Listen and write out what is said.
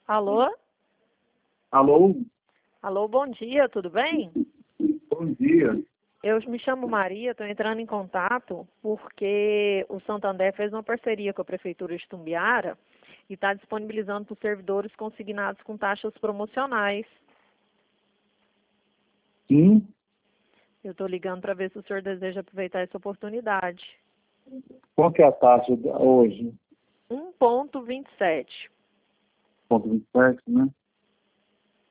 Alô? Alô? Alô, bom dia, tudo bem? Bom dia. Eu me chamo Maria, estou entrando em contato porque o Santander fez uma parceria com a Prefeitura de Itumbiara e está disponibilizando para os servidores consignados com taxas promocionais. Sim. Eu estou ligando para ver se o senhor deseja aproveitar essa oportunidade. Qual que é a taxa hoje? 1,27. Ponto 27, né?